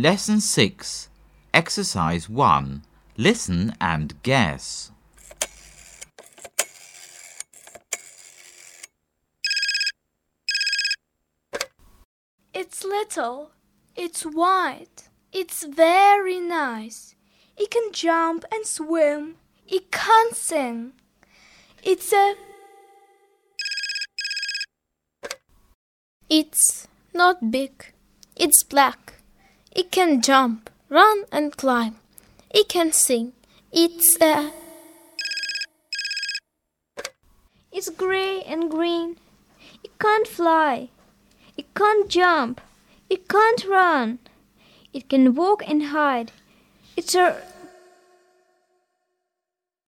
Lesson 6. Exercise 1. Listen and guess. It's little. It's white. It's very nice. It can jump and swim. It can't sing. It's not big. It's black. It can jump, run and climb. It can sing. It's gray and green. It can't fly. It can't jump. It can't run. It can walk and hide. It's a